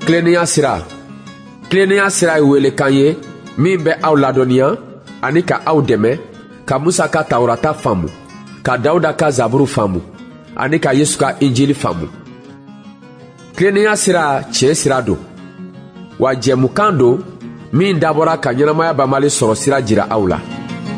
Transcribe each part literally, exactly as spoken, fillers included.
Kileniya sira. Kileniya sira ye welekan ye min bɛ aw ladɔnniya ani ka aw dɛmɛ ka Musa ka Tawurata faamu, ka Dawuda ka Zaburu faamu ani ka Yesu ka Injili faamu. Kileniya sira tiɲɛ sira don, wa jɛmukan don min dabɔra ka ɲɛnamaya banbali sɔrɔ sira jira aw la.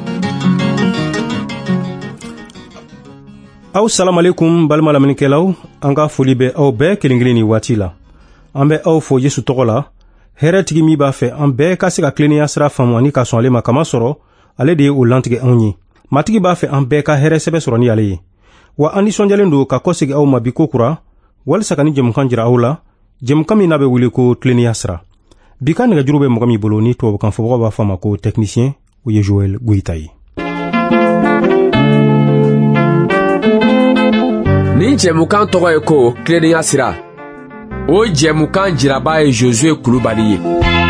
Aw salam alaikum balima lamɛnnikɛlaw, an ka foli bɛ aw bɛɛ kelen kelen ni waati la. An bɛ aw fo Yesu tɔgɔ la. Hɛrɛ tigi min b'a fɛ an bɛɛ ka se ka kileniya sira faamu ani ka sɔn ale ma, kama sɔrɔ ale de ye o lantigɛ anw ye. Matigi b'a fɛ an bɛɛ ka hɛrɛ sɛbɛ sɔrɔ ni ale ye. Wa an nisɔndiyalen don ka kɔsegi aw ma bi ko kura, walisa ka ni jɛmukan jira aw la, jɛmukan min n'a bɛ wele ko kileniya sira. Bi ka nɛgɛjuru bɛ mɔgɔ min bolo ni tubabukan fɔbagaw b'a fɔ a ma ko technicien, o ye Joel Goyita ye. Ni jɛmukan tɔgɔ ye ko kileniya sira. O jɛmukan jiraba ye Josue Kulubali ye.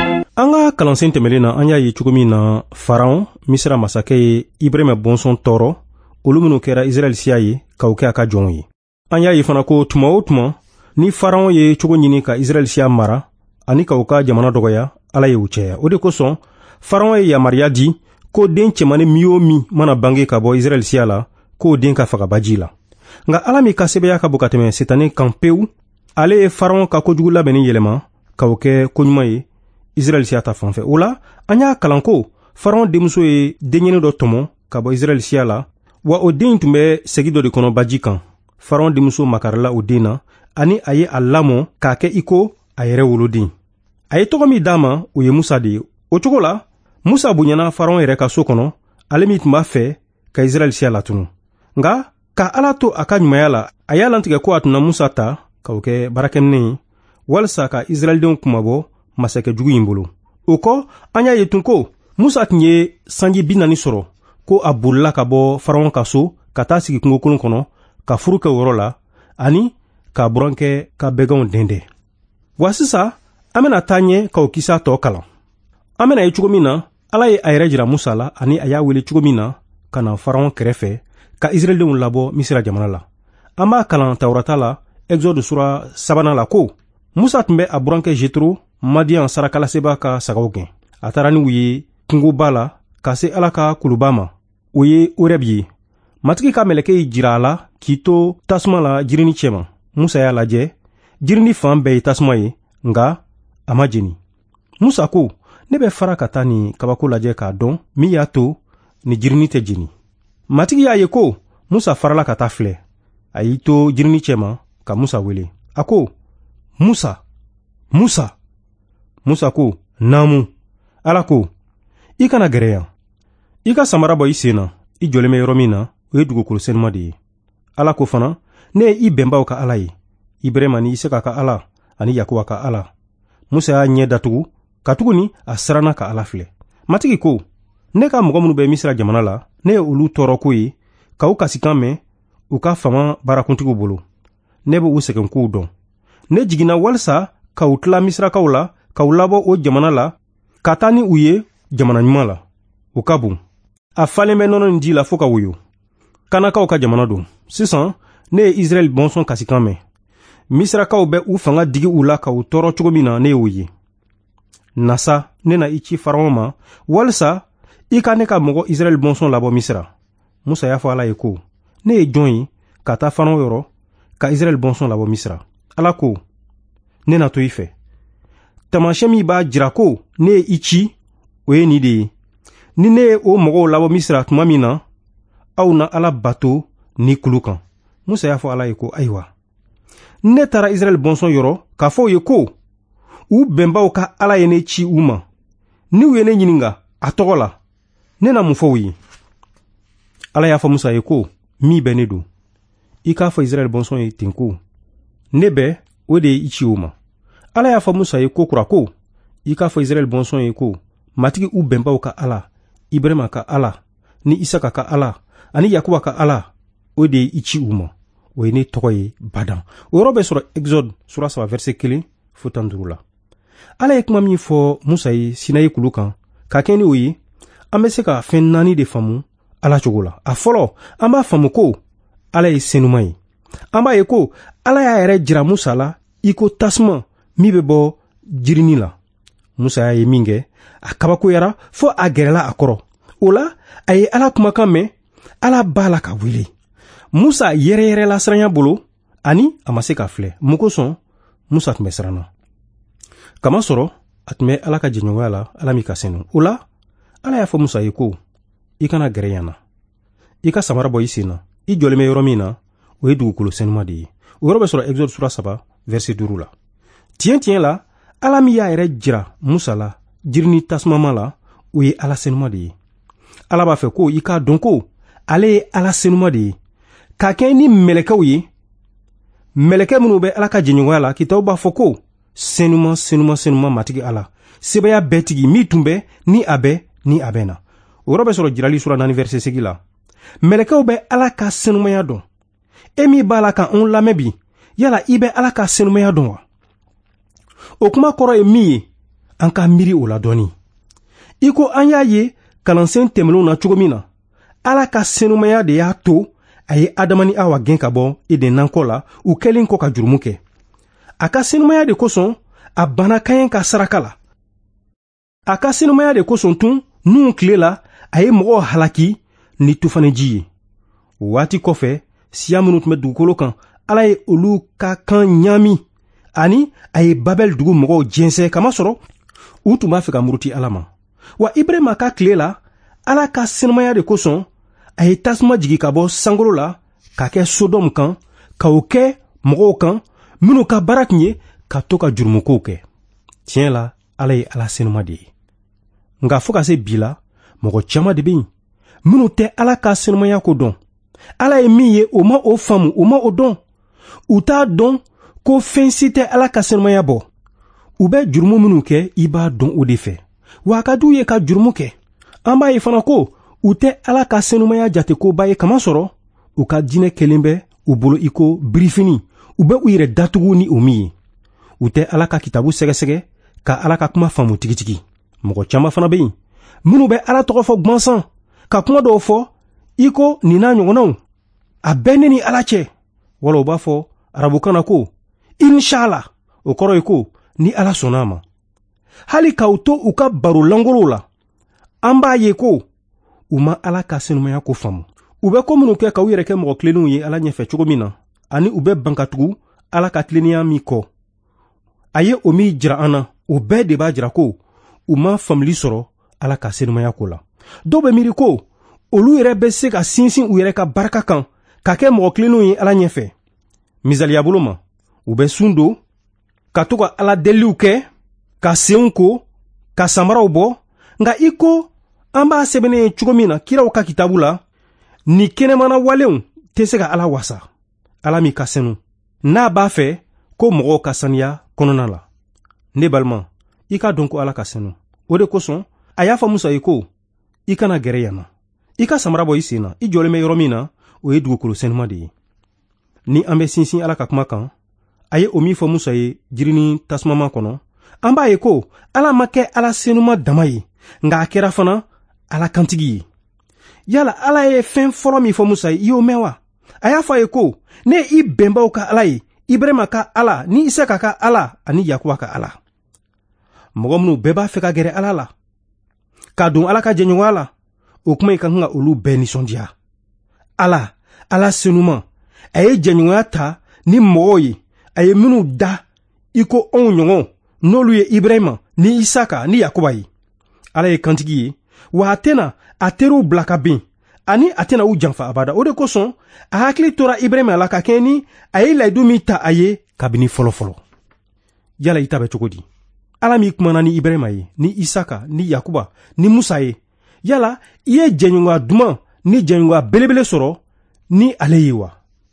An ka kalansen tɛmɛlen na an y'a ye cogo min na Faraon, Misira masakɛ ye Ibrahima bɔnsɔn tɔɔrɔ, olu minnu kɛra Israɛl siya ye k'o kɛ a ka jɔnw ye. An y'a ye fana ko tuma o tuma ni Faraon ye cogo ɲini ka Israɛl siya mara ani k'o ka jamana dɔgɔya, Ala ye u cɛya. O de kosɔn Faraon ye yamariya di ko den cɛmani min o min mana bange ka bɔ Israɛl siya la, k'o den ka faga baji la. Nka Ala min ka sɛbɛya ka bon ka tɛmɛ Setani kan pewu, ale ye Faraon ka kojugu labɛnni yɛlɛma k'o kɛ koɲuman ye Israɛl siya ta fanfɛ. O la an y'a kalan ko Faraon denmuso ye denɲɛni dɔ tɔmɔ ka bɔ Israɛl siya la, wa o den tun bɛ segi dɔ de kɔnɔ baji kan. Faraon denmuso makarila o den na, ani a ye a lamɔ k'a kɛ iko a yɛrɛ woloden. A ye tɔgɔ min d'a ma, o ye Musa de ye. O cogo la Musa bonyana Faraon yɛrɛ ka so kɔnɔ, ale min tun b'a fɛ ka Israɛl siya latunu. Nka ka Ala to a ka ɲumanya la, a y'a lantigɛ ko a tun na Musa ta k'o kɛ baarakɛminɛ ye, walisa ka Israɛlidenw kumabɔ masakɛ jugu in bolo. O kɔ an y'a ye tun ko Musa tun ye sanji bi naani sɔrɔ ko a bolila ka bɔ Faraon ka so ka taa sigi kungokolon kɔnɔ ka furu kɛ o yɔrɔ la, ani ka burankɛ ka bɛgɛnw dɛndɛ. Wa sisan an bɛna taa ɲɛ k'o kisa tɔ kalan. An bɛna ye cogo min na Ala ye a yɛrɛ jira Musa la, ani a y'a wele cogo min na ka na Faraon kɛrɛfɛ ka Israɛlidenw labɔ Misira jamana la. An b'a kalan Tawurata la, Exode sura sabanan la ko Musa tun bɛ a burankɛ Jetro, Madian sarakalaseba ka sagaw gɛn. A taara ni u ye kungoba la ka se Ala ka kuluba ma, o ye Oreb ye. Matigi ka mɛlɛkɛ y'i jira a la k'i to tasuma la jirini cɛma. Musa y'a lajɛ, jirini fan bɛɛ ye tasuma ye, nka a ma jeni. Musa ko, ne bɛ fara ka taa nin kabako lajɛ k'a dɔn min y'a to ni jirini tɛ jeni. Matigi y'a ye ko Musa farala ka taa filɛ. A y'i to jirini cɛma ka Musa wele. A ko, Musa, Musa. Musa ko, naamu. Ala ko, i kana gɛrɛ yan. I ka samara bɔ i sen na, i jɔlen bɛ yɔrɔ min na, o ye dugukolo senuma de ye. Ala ko fana, ne ye i bɛnbaw ka Ala ye, Ibrahima ni Isaka ka Ala ani Yakuba ka Ala. Musa y'a ɲɛ datugu, ka tuguni a siranna ka Ala filɛ. Matigi ko, ne ka mɔgɔ minnu bɛ Misira jamana la, ne ye olu tɔɔrɔ ko ye, ka u kasikan mɛn u ka fama baarakuntigiw bolo. Ne bɛ u sɛgɛnkow dɔn. Ne jiginna walisa ka u tila Misirakaw la, ka u labɔ o jamana la, ka taa ni u ye jamana ɲuman la. O ka bon. A falen bɛ nɔnɔ ni ji la fo ka woyo. Kanakaw ka jamana don. Sisan ne ye Israɛl bɔnsɔn kasikan mɛn. Misirakaw bɛ u fanga digi u la ka u tɔɔrɔ cogo min na ne ye o ye. Nasa ne na i ci Faraon ma, walisa i ka ne ka mɔgɔ Israɛl bɔnsɔn labɔ Misira. Musa y'a fɔ Ala ye ko, ne ye jɔn ye ka taa Faraon yɔrɔ ka Israɛl bɔnsɔn labɔ Misira. Ala ko, ne na to i fɛ. Tamasiyɛn min b'a jira ko ne ye i ci, o ye nin de ye. Ni ne ye o mɔgɔw labɔ Misira tuma min na, aw na Ala bato ni kulu kan. Musa y'a fɔ Ala ye ko, ayiwa, ne taara Israɛl bɔnsɔn yɔrɔ k'a fɔ u ye ko u bɛnbaw ka Ala ye ne ci u ma. Ni u ye ne ɲininka a tɔgɔ la, ne na mun fɔ u ye? Ala y'a fɔ Musa ye ko, min bɛ ne don. I k'a fɔ Israɛl bɔnsɔn ye ten ko, ne bɛ, o de ye i ci o ma. Ala y'a fɔ Musa ye ko kura ko, i k'a fɔ Israɛl bɔnsɔn ye ko, matigi u bɛnbaw ka Ala, Ibrahima ka Ala, ni Isaka ka Ala, ani Yakuba ka Ala, o de ye i ci u ma. O ye ne tɔgɔ ye badan. O yɔrɔ bɛ sɔrɔ Exode sura saba verset kelen fo tan duuru la. Ala ye kuma min fɔ Musa ye Sinayi kulu kan, ka kɛ ni o ye, an bɛ se ka fɛn naani de faamu Ala cogo la. A fɔlɔ, an b'a faamu ko Ala ye senuman ye. An b'a ye ko Ala y'a yɛrɛ jira Musa la i ko tasuma min bɛ bɔ jirini la. Musa y'a ye min kɛ a kabakoyara fo a gɛrɛla a kɔrɔ. O la a ye Ala kumakan mɛn. Ala b'a la ka wele. Musa yɛrɛyɛrɛla siranya bolo ani a ma se ka filɛ. Mun kosɔn Musa tun bɛ siranna. Kamasɔrɔ a tun bɛ Ala ka jɛɲɔgɔnya la, Ala min ka senu. O la Ala y'a fɔ Musa ye ko i kana gɛrɛ yan na. I ka samara bɔ i sen na. I jɔlen bɛ yɔrɔ min na o ye dugukolo senuma de ye. O yɔrɔ bɛ sɔrɔ Exode sura saba verset duuru la. Tiɲɛ tiɲɛ la Ala min y'a yɛrɛ jira Musa la jirini tasumama la o ye Ala senuma de ye. Ala b'a fɛ ko i k'a dɔn ko ale ye Ala senuma de ye. K'a kɛ ni mɛlɛkɛw ye. Mɛlɛkɛ minnu bɛ Ala ka jɛɲɔgɔnya la kitabu b'a fɔ ko senuma senuma senuma matigi Ala. Sebaya bɛɛ tigi min tun bɛ ni a bɛ ni a bɛ na. O yɔrɔ bɛ sɔrɔ jirali sura naani verset segi la. Mɛlɛkɛw bɛ Ala ka senumaya dɔn. E min b'a la ka an lamɛn bi, yala i bɛ Ala ka senumaya dɔn wa? O kuma kɔrɔ ye min ye, an ka miiri o la dɔɔni. I ko an y'a ye kalansen tɛmɛnenw na cogo min na, Ala ka senumaya de y'a to a ye Adama ni Awa gɛn ka bɔ Eden nankɔ la, u kɛlen kɔ ka jurumu kɛ. A ka senumaya de kosɔn a banna Kaɲɛ ka saraka la. A ka senumaya de kosɔn tun Nuhu tile la a ye mɔgɔw halaki ni tufaniji ye. Waati kɔfɛ siya minnu tun bɛ dugukolo kan, Ala ye olu ka kan ɲami ani a ye Babel dugu mɔgɔw jɛnsɛ kamasɔrɔ u tun b'a fɛ ka muruti Ala ma. Wa Ibrahima ka tile la Ala ka senumaya de kosɔn a ye tasuma jigi ka bɔ sankolo la ka kɛ Sodom kan, ka o kɛ mɔgɔw kan minnu ka baara tun ye ka to ka jurumukow kɛ. Tiɲɛ la Ala ye Ala senuma de ye. Nka fo ka se bi la mɔgɔ caman de bɛ yen minnu tɛ Ala ka senumaya ko dɔn. Ala ye min ye o ma o faamu, o ma o dɔn. U t'a dɔn ko fɛn si tɛ Ala ka senumaya bɔ. U bɛ jurumu minnu kɛ i b'a dɔn o de fɛ. Wa a ka d'u ye ka jurumu kɛ. An b'a ye fana ko u tɛ Ala ka senumaya jate koba ye kamasɔrɔ u ka diinɛ kelen bɛ u bolo i ko birifini. U bɛ u yɛrɛ datugu ni o min ye. U tɛ Ala ka kitabu sɛgɛsɛgɛ ka Ala ka kuma faamu tigitigi. Mɔgɔ caman fana bɛ yen minnu bɛ Ala tɔgɔ fɔ gwansan ka kuma dɔw fɔ i ko nin n'a ɲɔgɔnnaw. A bɛɛ ne ni Ala cɛ. Wala u b'a fɔ arabukan na ko inshallah. O kɔrɔ ye ko ni Ala sɔnna a ma. Hali k'aw to u ka baro langolow la, an b'a ye ko u ma Ala ka senumaya ko faamu. U bɛ ko minnu kɛ k'aw yɛrɛ kɛ mɔgɔ tilennenw ye Ala ɲɛfɛ cogo min na, ani u bɛ ban ka tugu Ala ka tilennenya min kɔ. A ye o min jira an na, o bɛɛ de b'a jira ko u ma faamuli sɔrɔ Ala ka senumaya ko la. Dɔw bɛ miiri ko olu yɛrɛ bɛ se ka sinsin u yɛrɛ ka barika kan ka kɛ mɔgɔ tilennenw ye Ala ɲɛfɛ. Misaliya bolo ma, u bɛ sun don ka to ka Ala deliw kɛ, ka senw ko, ka samaraw bɔ. Nka i ko an b'a sɛbɛnnen ye cogo min na kiraw ka kitabu la, ni kɛnɛmana walenw tɛ se ka Ala wasa. Ala min ka senu n'a b'a fɛ ko mɔgɔw ka saniya kɔnɔna la. Ne balima, i ka dɔn ko Ala ka senu. O de kosɔn a y'a fɔ Musa ye ko i kana gɛrɛ yan na. I ka samara bɔ i sen na. I jɔlen bɛ yɔrɔ min na o ye dugukolo senuma de ye. Ni an bɛ sinsin Ala ka kuma kan, a ye o min fɔ Musa ye jirini tasumama kɔnɔ, an b'a ye ko Ala ma kɛ Ala senuma dama ye, nka a kɛra fana Ala kantigi ye. Yala Ala ye fɛn fɔlɔ min fɔ Musa ye, i y'o mɛn wa? A y'a fɔ a ye ko ne i bɛnbaw ka Ala ye, Ibrahima ka Ala, ni Isaka ka Ala ani Yakuba ka Ala. Mɔgɔ minnu bɛɛ b'a fɛ ka gɛrɛ Ala la, ka don Ala ka jɛɲɔgɔnya la, o kuma in ka kan ka olu bɛɛ nisɔndiya. Ala, Ala senuma, a ye jɛɲɔgɔnya ta ni mɔgɔw ye, a ye minnu da i ko anw ɲɔgɔn, n'olu ye Ibrahima ni Isaka ni Yakuba ye. Ala ye kantigi ye, wa a tɛna a teriw bila ka bin, ani a tɛna u janfa abada. O de kosɔn a hakili tora Ibrahima la ka kɛ ni a ye layidu min ta a ye kabini fɔlɔ fɔlɔ. Yala i ta bɛ cogo di? Ala min kumana ni Ibrahima ye, ni Isaka, ni Yakuba, ni Musa ye. Yala i ye jɛɲɔgɔnya duman ni jɛɲɔgɔnya belebele sɔrɔ ni ale ye wa?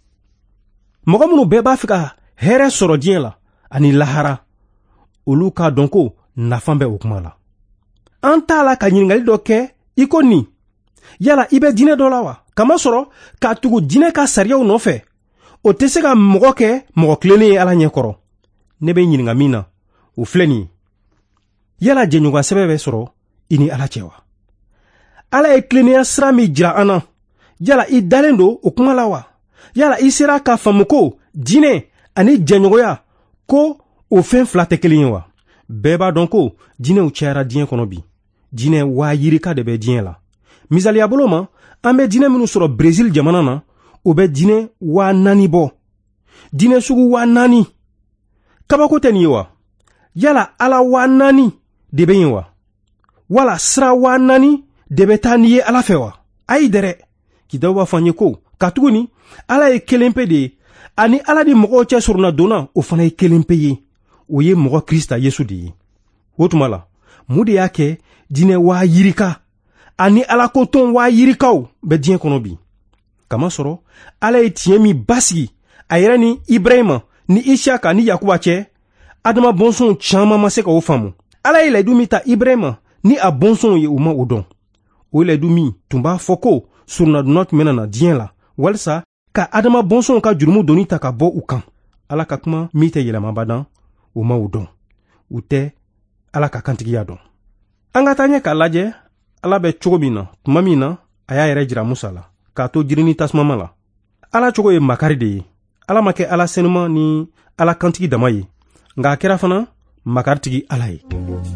Mɔgɔ minnu bɛɛ b'a fɛ ka hɛrɛ sɔrɔ diɲɛ la ani lahara, olu k'a dɔn ko nafa bɛ o kuma la. An t'a la ka ɲininkali dɔ kɛ i ko nin, yala i bɛ diinɛ dɔ la wa? Kamasɔrɔ k'a tugu diinɛ ka sariyaw nɔfɛ, o tɛ se ka mɔgɔ kɛ mɔgɔ tilennen ye Ala ɲɛkɔrɔ. Ne bɛ ɲininka min na, o filɛ nin ye. Yala jɛɲɔgɔnya sɛbɛn bɛ sɔrɔ i ni Ala cɛ wa? Ala ye tilennenya sira min jira an na, yala i dalen don o kuma la wa? Yala i sera k'a faamu ko diinɛ ani jɛɲɔgɔnya ko o fɛn fila tɛ kelen ye wa? bɛɛ b'a dɔn ko jinɛw cayara diɲɛ kɔnɔ bi. jinɛ waa yirika de bɛ diɲɛ la. misaliya bolo ma, an bɛ jinɛ minnu sɔrɔ Brésil jamana na, o bɛ jinɛ waa naani bɔ. jinɛ sugu waa naani. kabako tɛ nin ye wa? yala ala waa naani de bɛ yen wa? wala sira waa naani de bɛ taa ni ye ala fɛ wa? ayi dɛrɛ. kitabu b'a fɔ an ye ko katuguni ala ye kelen pe de ye, ani ala di mɔgɔw cɛ surunna donna o fana ye kelen pe ye. o ye mɔgɔ Krista Yesu de ye. o tuma la, mun de y'a kɛ jinɛ waa yirika ani ala ko tɔn waa yirikaw bɛ diɲɛ kɔnɔ bi? kamasɔrɔ ala ye tiɲɛ min basigi a yɛrɛ ni Ibrahima ni Isaka ni Yakuba cɛ, adama bɔnsɔnw caaman ma se ka o faamu. ala ye layidu min ta Ibrahima ni a bɔnsɔnw ye u ma o dɔn. o layidu min tun b'a fɔ ko surunadonna tun bɛna na diɲɛ la walisa ka adama bɔnsɔnw ka jurumu doni ta ka bɔ u kan. ala ka kuma min tɛ yɛlɛmabadan, u ma o dɔn. u tɛ ala ka kantigiya dɔn. an ka taa ɲɛ k'a lajɛ ala bɛ cogo min na tuma min na a y'a yɛrɛ jira Musa la k'a to jiri ni tasumama la. ala cogo ye makari de ye. ala ma kɛ ala senuman ni ala kantigi dama ye, nka a kɛra fana makaritigi ala ye.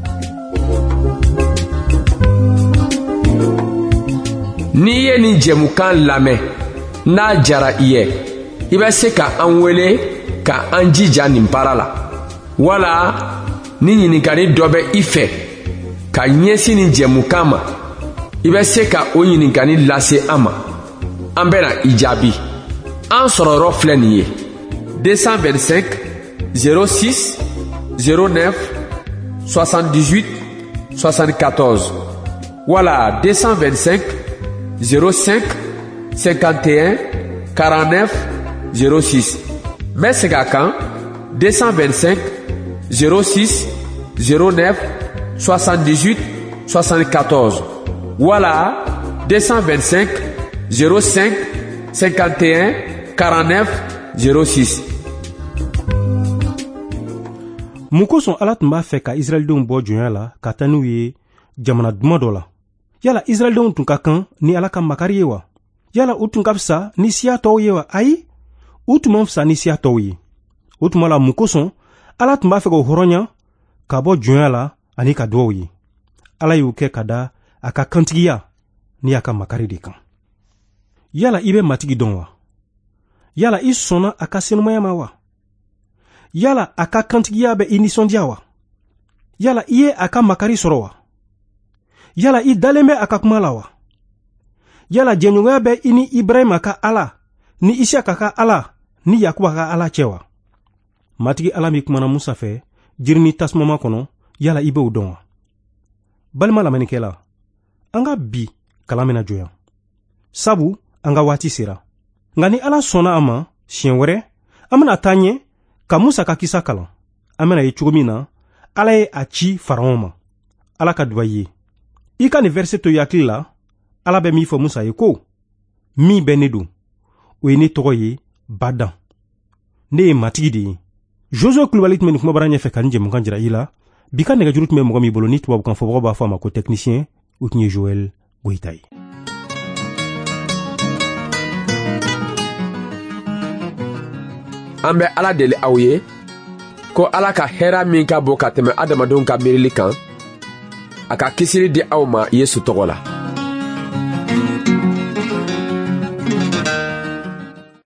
n'i ye nin jɛmukan lamɛn n'a jara i ye, i bɛ se ka an wele ka an jija nin baara la, wala ni ɲininkali dɔ bɛ i fɛ ka ɲɛsin nin jɛmukan ma, i bɛ se ka o ɲininkali lase an ma. an bɛna i jaabi. an sɔrɔyɔrɔ filɛ nin ye: deux cent vingt-cinq zéro six zéro neuf soixante-dix-huit soixante-quatorze wala deux cent vingt-cinq zéro cinq cinquante et un quarante-neuf zéro six. n bɛ segin a kan: deux cent vingt-cinq zéro six zéro neuf soixante-dix-huit soixante-quatorze wala deux cent vingt-cinq zéro cinq cinquante et un quarante-neuf zéro six. mun kosɔn ala tun b'a fɛ ka Israɛlidenw bɔ jɔnya la ka taa n'u ye jamana duman dɔ la? yala Israɛlidenw tun ka kan ni ala ka makari ye wa? yala u tun ka fisa ni siya tɔw ye wa? ayi, u tun man fisa ni siya tɔw ye. o tuma la, mun kosɔn ala tun b'a fɛ k'o hɔrɔnya ka bɔ jɔnya la ani ka duwaw ye? ala y'o kɛ ka da a ka kantigiya ni a ka makari de kan. yala i bɛ matigi dɔn wa? yala i sɔnna a ka senumaya ma wa? yala a ka kantigiya bɛ i nisɔndiya wa? yala i ye a ka makari sɔrɔ wa? yala i dalen bɛ a ka kuma la wa? yala jɛɲɔgɔnya bɛ i ni Ibrahima ka ala ni Isaka ka ala ni Yakuba ka ala cɛ wa? matigi ala min kumana Musa fɛ jiri ni tasumama kɔnɔ, yala i b'o dɔn wa? balima lamɛnnikɛla, an ka bi kalan bɛna jɔnya, sabu an ka waati sera. nka ni ala sɔnna a ma, siɲɛ wɛrɛ an bɛna taa ɲɛ ka Musa ka kisa kalan. an bɛna ye cogo min na ala ye a ci Faraon ma. ala ka duba ye. i ka nin verset to i hakili la. ala bɛ min fɔ Musa ye ko: min bɛ ne don, o ye ne tɔgɔ ye Badan. ne ye matigi de ye. Josué Kulibali tun bɛ nin kumabara ɲɛfɛ ka nin jɛmukan jira i la. bi ka nɛgɛjuru tun bɛ mɔgɔ min bolo ni tubabukan fɔbagaw b'a fɔ a ma ko technicien, o tun ye Joël Goyita ye. an bɛ ala deli aw ye ko ala ka hɛra min ka bon ka tɛmɛ adamadenw ka miirili kan, a ka kisiri di aw ma Yesu tɔgɔ la.